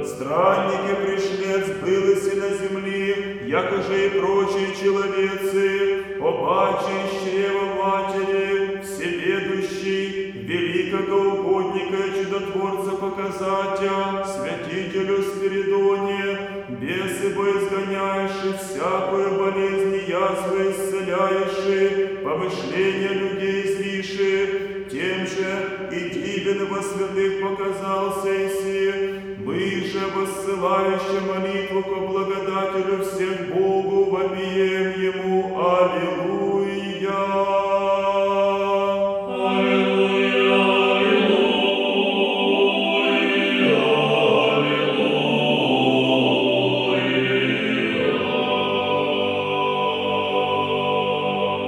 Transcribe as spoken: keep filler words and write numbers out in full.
Странники пришлец былися на земли, якоже и прочие человецы, побачи из чрева матери, всеведущий, великого угодника и чудотворца показатя, святителю Спиридоне, бесы бы изгоняешь, всякую болезнь и язвы исцеляешь, помышления людей зриши, тем же и дивен во святых показался иси, мы же воссылающие молитву ко благодателю всех Богу, вопием Ему, Аллилуйя.